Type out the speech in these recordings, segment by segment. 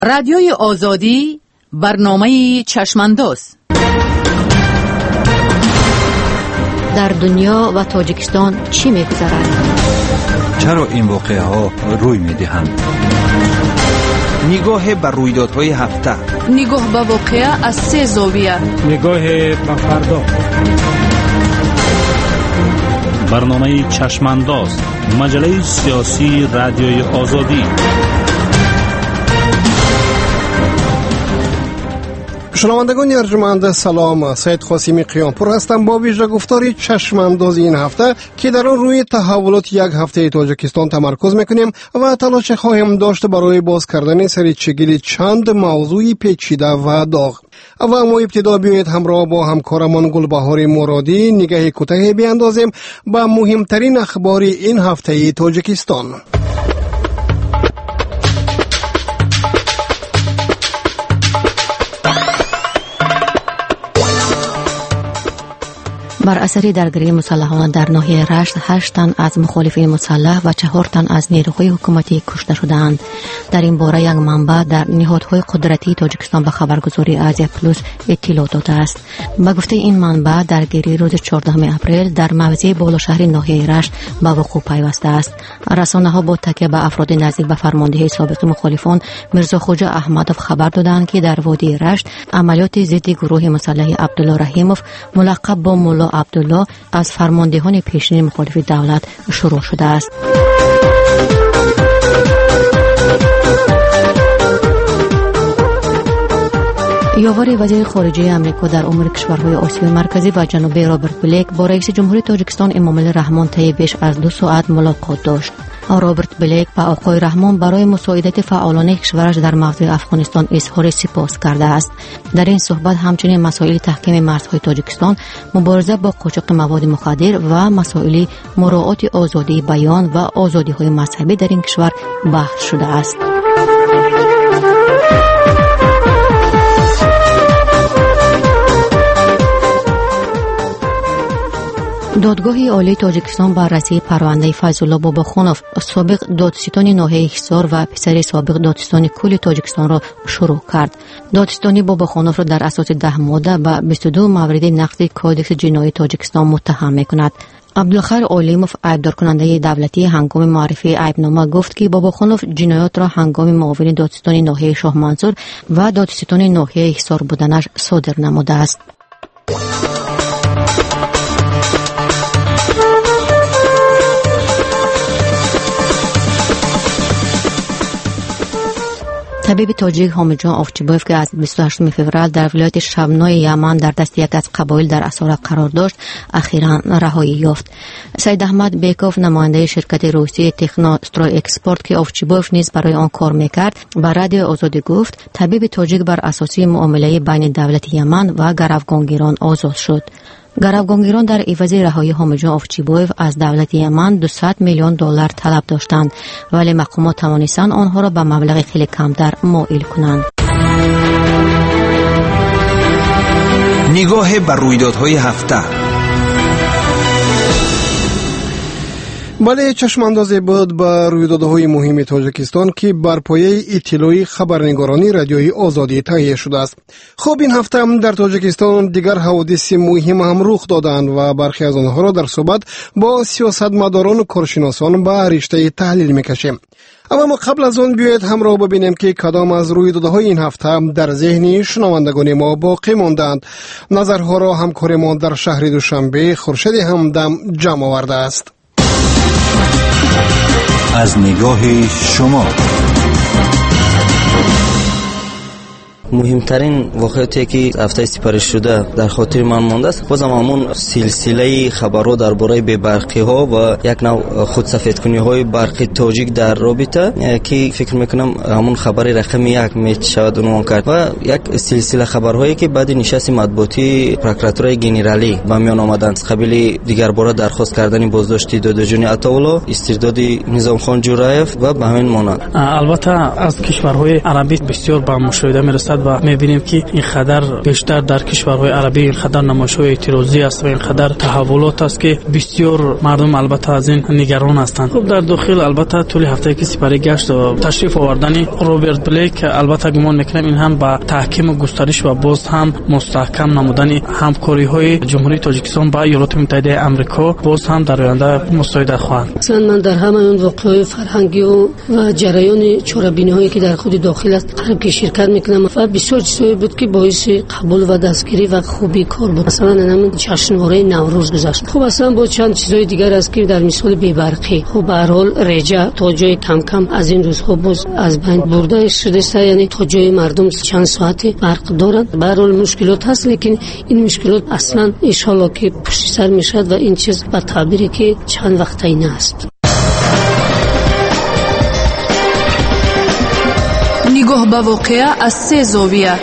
رادیوی آزادی برنامه چشمانداز. در دنیا و تاجیکستان چی می‌گذرد؟ چرا این واقعه ها روی می‌دهند؟ نگاه بر رویدادهای هفته، نگاه به واقعه از 3 زاویه، نگاه به فردا. برنامه چشمانداز، مجله سیاسی رادیوی آزادی. شنوندگان ارجمند سلام، سید قاسمی قیامپور هستم با ویژه گفتاری چشمانداز این هفته که در آن روی تحولات یک هفته تاجیکستان تمرکز میکنیم و تلاش خواهیم داشت برای باز کردن سرچگیری چند موضوع پیچیده و داغ. و ما ابتدا بیایید همراه با همکارمان گلبهار مرادی نگاه کوتاهی بیاندازیم به مهمترین اخبار این هفته تاجیکستان. بر اثر درگیری مسلحانه در ناحیه رشت 8 تن از مخالفین مسلح و 4 تن از نیروهای حکومتی کشته شدند. در این باره یک منبع در نهادهای قدرتی تاجیکستان به خبرگزاری آزیا پلوس اطلاع داده است. به گفته این منبع درگیری روز 14 اپریل در موضع بالاشهر ناحیه رشت به وقوع پیوسته است. رسانه‌ها با تکیه به افراد نزدیک به فرماندهی سابق مخالفان میرزا خوجا احمدوف خبر دادند که در وادی رشت عملیات ضد گروه مسلح عبدالله رحیموف ملقب با مولا عبدالله از فرماندهان پیشین مخالف دولت شروع شده است. یاور وزیر خارجه آمریکا در امور کشورهای آسیای مرکزی و جنوبی رابرت بلیک با رئیس جمهوری تاجیکستان امامعلی رحمان طی بیش از 2 ساعت ملاقات داشت. رابرت بلیک به آقای رحمان برای مساعدت فعالان کشورش در مغزی افغانستان اظهار سپاس کرده است. در این صحبت همچنین مسائل تحکیم مرزهای تاجیکستان، مبارزه با قاچاق مواد مخدر و مسائل مراعات آزادی بیان و آزادی‌های مذهبی در این کشور بحث شده است. دادگاه عالی تاجیکستان بررسی پرونده فیض‌الله باباخانوف، سابق دادستان ناحیه حصار و پسر سابق دادستان کل تاجیکستان را شروع کرد. دادستانی باباخانوف را در اساس 10 ماده و 22 مورد نقض کودکس جنایی تاجیکستان متهم می‌کند. عبدالخیر علیموف، عیبدار کننده دولتی، هنگام معرفی عیبنامه گفت که باباخانوف جنایات را هنگام معاون دادستان ناحیه شاه منصور و دادستان ناحیه حصار بودنش صادر نموده است. طبیب تاجیک حامدجان آفچیبایف که از 28 فوریه در ولایت شبنای یمن در دست یک از قبایل در اسارت قرار داشت، اخیراً رهایی یافت. سید احمد بیکوف، نماینده شرکت روسی تکنوسترای اکسپورت که آفچیبایف نیز برای آن کار میکرد، به رادیو آزادی گفت طبیب تاجیک بر اساس معامله بین دولت یمن و گروگانگیران آزاد شد. گروگانگیران در عوض رهایی حامدجان آفچیبایف از دولت یمن 200 میلیون دلار طلب داشتند، ولی مقامات توانستند آنها را به مبلغ خیلی کمتر مائل کنند. نگاه بر رویدادهای هفته. بله، چشماندازی بود به رویدادهای مهم تاجیکستان که بر پایه اطلاعی خبرنگارانی رادیوی آزادی تهیه شده است. خب این هفته هم در تاجیکستان دیگر حوادث مهم هم رخ دادند و برخی از آنها را در صحبت با سیاستمداران و کارشناسان به رشته تحلیل میکشیم. اما قبل از آن بیایید همراه ببینیم که کدام از رویدادهای این هفته در ذهن شنوندگان ما باقی ماندند. نظرها را همکار ما در شهر دوشنبه خورشید همدم جمع آورده است. از نگاه شما مهمترین واقعیتی که هفته سپارش شده در خاطر من مانده است بازم همون سلسله خبرها درباره بی‌برقی ها و یک نوع خودسفیدکنی های برقی تاجیک در رابطه که فکر میکنم همون خبر رقم 1 میشود عنوان کرد و یک سلسله خبرهایی که بعد نشست مطبوعاتی پروکراتورای گنرالی به میان آمدند قبل دیگر باره درخواست کردن بازداشت دادجان عطاالله، استرداد نظام خان جورایف و به همین مانند. البته از کشورهای عربی بسیار به مشاهده میرسد و می‌بینیم که این خطر بیشتر در کشورهای عربی این خطر نمایش‌های اعتراضی است و این خطر تحولات است که بسیار مردم البته از این نگران هستند. خب در داخل البته طول هفته که سپری گشت و تشریف آوردن روبرت بلیک البته گمان می‌کنم این هم با تحکیم و گسترش و باز هم مستحکم نمودن همکاری‌های جمهوری تاجیکستان با ایالات متحده آمریکا باز هم در آینده مساعده خواهد. مثلا من در همه اون واقعه‌های فرهنگی و جریان چاره‌بینی‌هایی که در خود داخل است قرب که شرکت می‌کنم و بسیار چیزایی بود که باعث قبول و دستگیری و خوبی کار بود. مثلا همین جشنواره نوروز گذشت. خب اصلا با چند چیزای دیگر است که در مثال بی‌برقی خب به هر حال رجا تا جای کم کم از این روزها باز از بین برده شده، یعنی تا جای مردم چند ساعتی برق دارند. به هر حال مشکلات هست، لیکن این مشکلات اصلا ان شاءالله که پشت سر میشد و این چیز به تعبیری که چند وقت این است. نگاه به واقعه از 3 زاویه.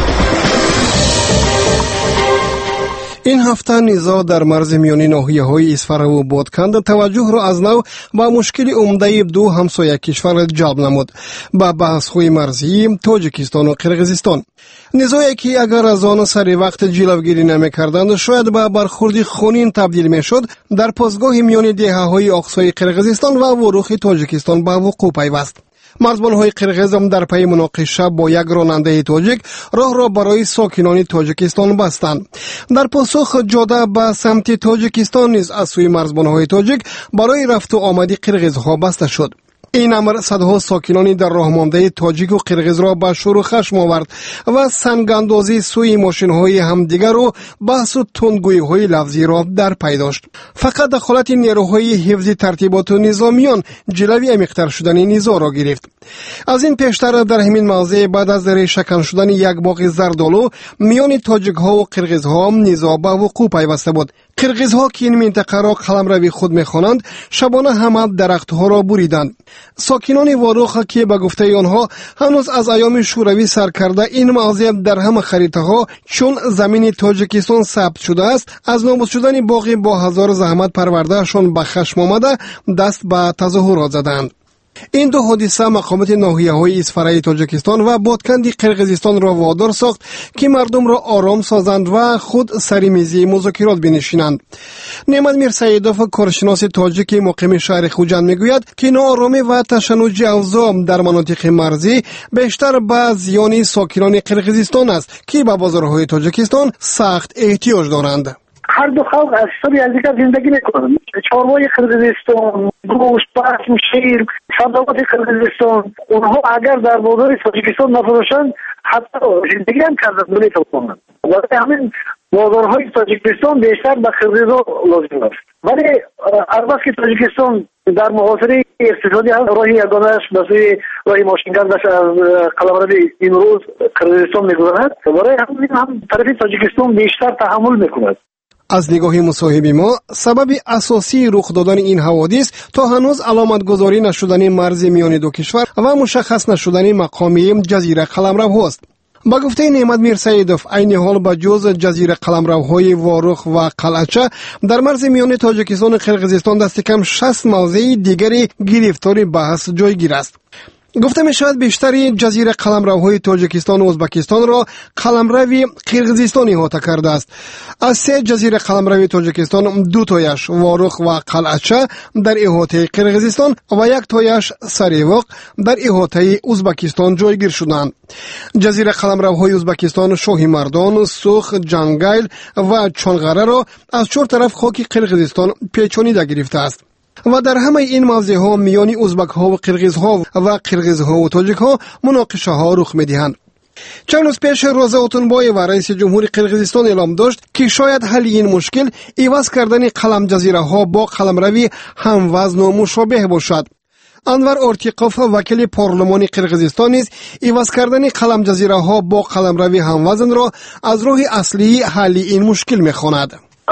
این هفته نزاع در مرز میانی ناحیه‌های اصفهان و بادکند توجه را از نو با مشکل عمده دو همسایه کشور جلب نمود، با بحث‌های مرزی تاجیکستان و قرقیزستان. نزاعی که اگر از آن سر وقت جلوگیری نمی‌کردند شاید به برخوردی خونین تبدیل می‌شد، در پاسگاه میانی دهه‌های اقصای قرقیزستان و وروخ تاجیکستان به وقوع پیوست. مرزبان‌های قرقیز در پی مناقشه با یک راننده تاجیک راه را برای ساکنان تاجیکستان بستند. در پاسخ جاده به سمت تاجیکستان نیز از سوی مرزبان‌های تاجیک برای رفت و آمد قرقیزها بسته شد. این امر صدها ساکنان در راه مانده تاجیک و قرقیز را به شور و خشم آورد و سنگاندازی سوی ماشین‌های همدیگر و بحث و تندگویی‌های لفظی را در پی داشت. فقط دخالت نیروهای حفظی ترتیبات و نظامیان جلوی عمیق‌تر شدن نزاع را گرفت. از این پیشتر در همین موضع بعد از ریشه‌کن شدن یک باغ زردآلو میان تاجیک‌ها و قرقیزها نزاع به وقوع پیوسته بود. قرقیزها که این منطقه را قلمروی خود می‌خوانند شبانه همه درختها را بریدند. ساکنان واروخ که به گفته آنها هنوز از ایام شوروی سر کرده این موضع در همه خریطه‌ها چون زمین تاجیکستان ثبت شده است، از نابود شدن باغ با هزار زحمت پروردهشان به خشم آمده دست به تظاهرات زدند. این دو حادثه مقامات ناحیه‌های اصفهان تاجیکستان و بادکند قرقیزستان را وادار ساخت که مردم را آرام سازند و خود سر میز مذاکرات بنشینند. نعمت میرسیدوف کارشناس تاجیک مقیم شهر خوجند میگوید که ناآرامی و تشنج اوضاع در مناطق مرزی بیشتر به زیان ساکنان قرقیزستان است که به بازارهای تاجیکستان سخت احتیاج دارند. هر دو خلق از سوی از دیگر زندگی میکنند. چهارمای قرقیزستان، گوشت، پشم، شیر، صادرات قرقیزستان، اونها اگر در بازار تاجیکستان نفروشند حتی زندگی هم کردن نمیتوانند. ولی همین بازارهای تاجیکستان بیشتر به قرقیزها لازم است. ولی البته که تاجیکستان در محاصره اقتصادی راه یگانه‌اش به سوی راه ماشینگردش از قلمرو امروز قرقیزستان میگذرد. برای همین هم طرف تاجیکستان بیشتر تحمل میکند. از نگاه مصاحب ما سبب اساسی رخ دادن این حوادث تا هنوز علامت گذاری نشدن مرز میان دو کشور و مشخص نشدن مقامی جزیره قلمرو است. با گفته نعمت میرسیدوف عین حال با جز جزیره قلمروهای واروخ و قلعچه در مرز میان تاجیکستان و قرقیزستان دست کم 60 موضع دیگری گرفتار بحث جایگیر است. گفته می شود بیشتری جزیره قلمروهای تاجیکستان و ازبکستان را قلمروی قرقیزستان احاطه کرده است. از 3 جزیره قلمروی تاجیکستان 2 تایش واروخ و قلعچه در احاطه قرقیزستان و 1 تایش سریواق در احاطه ازبکستان جایگیر شدند. جزیره قلمروهای ازبکستان شاهی مردان، سوخ، جنگایل و چونغره را از 4 طرف خاک قرقیزستان پیچانیده گرفته است. و در همه این موضع ها میان ازبک ها و قرقیز ها و قرقیز ها و تاجیک ها مناقشه ها رخ میدهند. چند روز پیش رضا اوتونبایو رئیس جمهور قرقیزستان اعلام داشت که شاید حل این مشکل عوض کردن قلم جزیره ها با قلمروی هموزن و مشابه باشد. انور ارتیقوف وکیل پارلمان قرقیزستان نیز عوض کردن قلم جزیره ها با قلمروی هموزن را از راه اصلی حل این مشکل میخواند.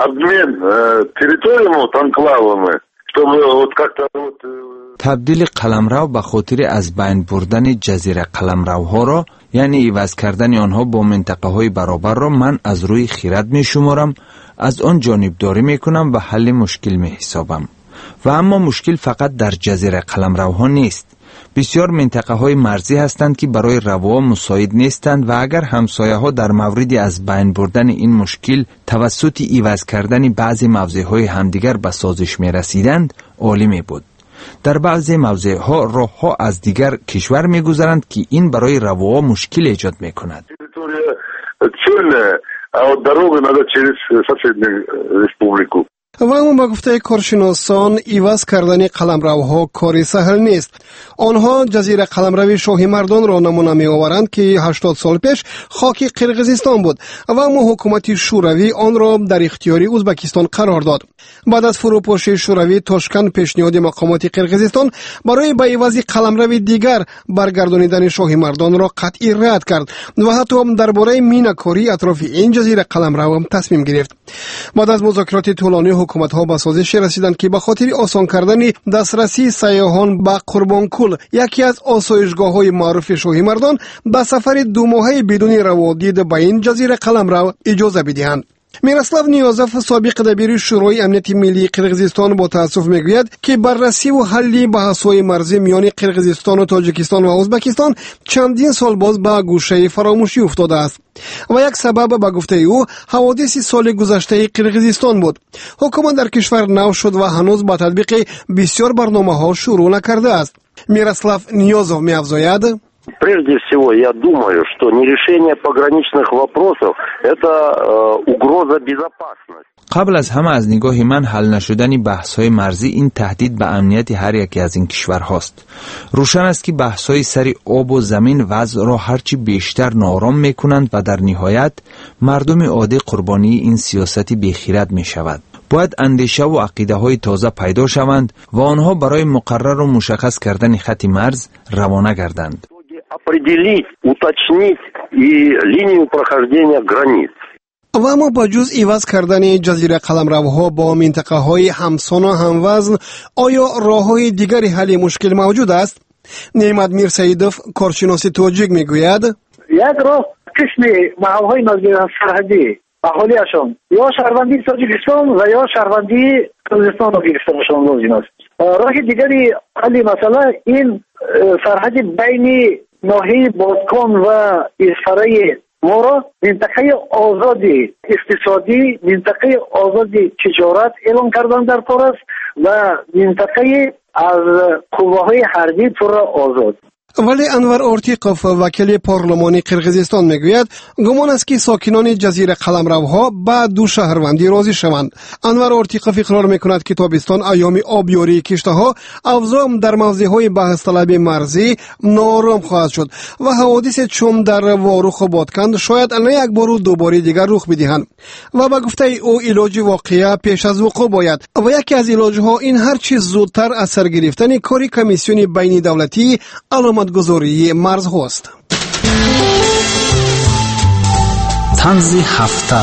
تبدیل قلمرو به خاطر از بین بردن جزیره قلمروها را یعنی عوض کردن آنها با منطقه های برابر را من از روی خیرت می شمارم، از آن جانبداری می کنم و حل مشکل می حسابم. و اما مشکل فقط در جزیره قلمروها نیست. بسیار منطقه های مرزی هستند که برای روا مساعد نیستند و اگر همسایه ها در موردی از بین بردن این مشکل توسط عوض کردن بعضی موضع های همدیگر به سازش می رسیدند عالی می بود. در بعضی موضع ها راه ها از دیگر کشور می گذرند که این برای روا مشکل ایجاد می کند. و اما با گفته کارشناسان ایواز کردن قلمروها کاری سهل نیست. آنها جزیره قلمرو شاهی مردان را نمونه می آورند که 80 سال پیش خاک قرقیزستان بود و اما حکومت شوروی آن را در اختیار ازبکستان قرار داد. بعد از فروپاشی شوروی تاشکند پیشنهاد مقامات قرقیزستان برای به عوض قلمرو دیگر برگردانیدن شاهی مردان را قطعی رد کرد و حتی درباره مینه‌کاری اطراف این جزیره قلمرو هم تصمیم گرفت. بعد از مذاکرات طولانی حکومت‌ها به سازش رسیدند که به خاطر آسان کردن دسترسی سیاحان به قربانکل، یکی از آسایشگاه‌های معروف شاهی مردان، به سفر 2 ماهه بدون روادید به این جزیره قلمرو اجازه بدهند. میراسلاو نیازف سابق دبیر شورای امنیت ملی قرقیزستان با تأسف میگوید که بررسی و حل بحث‌های مرزی میان قرقیزستان و تاجیکستان و ازبکستان چندین سال باز به گوشه فراموشی افتاده است و یک سبب به گفته او حوادث سال گذشته قرقیزستان بود. حکومت در کشور نو شد و هنوز با تطبیق بسیار برنامه‌ها شروع نکرده است. میراسلاو نیازف می‌افزاید: Прежде всего, я думаю, что нерешение пограничных вопросов – это угроза безопасности. قبل از همه از نگاه من حل نشدن بحث‌های مرزی این تهدید به امنیت هر یکی از این کشورهاست. روشن است که بحث‌های سر آب و زمین وضع را هرچی بیشتر نارام می‌کنند و در نهایت مردم عادی قربانی این سیاست بی‌خیرت می‌شود. باید اندیشه و عقیده‌های تازه پیدا شوند و آنها برای مقرر و مشخص کردن خط مرز روانه گردند. определить, уточнить и линию прохождения границ. و اما با جز عوض کردن جزیره قلمروها با منطقه های همسان و هموزن، آیا راه های دیگری حل مشکل موجود است؟ نعمت میرسیدوف کارشناس توجیک میگوید: یک راه قسم محل های نزدیک سرحدی اهالیشان یا شهروندی تاجیکستان و یا شهروندی قرقیزستان را گرفته باشند لازم است. راه دیگری حل مسئله این سرحد بین ناحیه بادکان و اسفرای ما را منطقه آزادی اقتصادی، منطقه آزادی تجارت اعلام کردن در پارس و منطقه از قوه‌های حربی پر آزاد. ولی انور ارتیقوف وکیل پارلمانی قرقیزستان میگوید گمان است که ساکنان جزیره قلمروها به 2 شهروندی راضی شوند. انور ارتیقوف اقرار میکند که تابستان ایام آبیاری کشتی‌ها افزا در موضع‌های بحث طلب مرزی نارام خواهد شد و حوادث چون در واروخ و بادکند شاید نه یک بار و 2 بار دیگر رخ بدهند و به گفته او علاج واقعه پیش از وقوع باید و یکی از علاج‌ها این هر چیز زودتر اثر گرفتن کاری کمیسیون بین دولتی گذاری مرز هست. طنز هفته.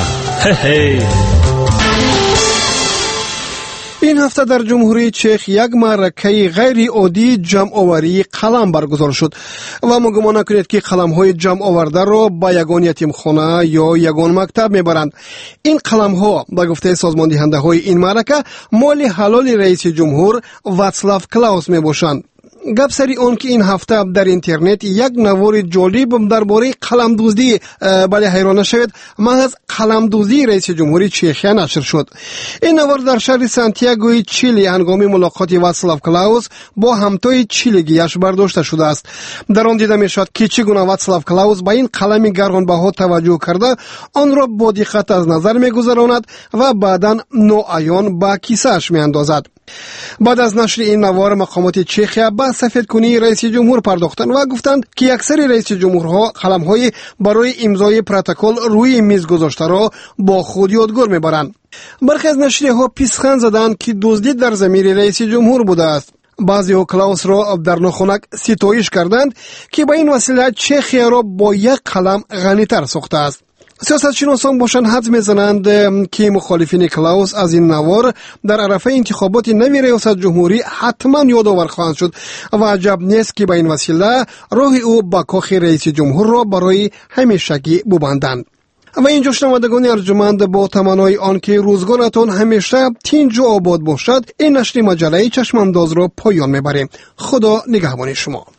این هفته در جمهوری چک یک معرکه غیر عادی جمع آوری قلم برگزار شد و ما گمان نکنید که قلم های جمع آورده را به یگان یتیمخانه یا یگان مکتب میبرند. این قلم ها به گفته سازمان دهنده های این معرکه مال حلال رئیس جمهور واتسلاو کلاوس میباشند. گپ سری اون که این هفته در اینترنت یک نوار جالب درباره قلم دزدی حیران شد، محض قلم دزدی رئیس جمهوری چخیا نشر شد. این نوار در شهر سانتیاگوی چیلی هنگام ملاقات واتسلاو کلاوس با همتای چیلیگیش برداشته شده است. در آن دیده میشد که چگونه واتسلاو کلاوس با این قلم گرانبها توجه کرده آن را با دقت از نظر میگذراند و بعدا ناعیان به کیسه‌اش میاندازد. بعد از نشر این نوار مقامات چخیا به سفیدکنی رئیس جمهور پرداختند و گفتند که اکثر رئیس جمهورها قلم‌های برای امضای پروتکل روی میز گذاشته را با خود یادگار میبرند. برخی از نشریه‌ها پیشخند زدند که دزدی در ضمیر رئیس جمهور بوده است. بعضی ها کلاوس را در ناخنک ستایش کردند که با این وسیله چخیا را با یک قلم غنی‌تر ساخته است. سیاستشناسان باشند حدس میزنند که مخالفین کلاوس از این نوار در عرفه انتخابات نوی ریاست جمهوری حتما یادآور خواهند شد و عجب نیست که با این وسیله راه او به کاخ رئیس جمهور را برای همیشگی ببندند. و اینجا شنوندگان ارجمند با تمنای آن که روزگارتان همیشه تنج و آباد باشد، این نشر مجله چشمانداز را پایان میبریم. خدا نگهبان شما.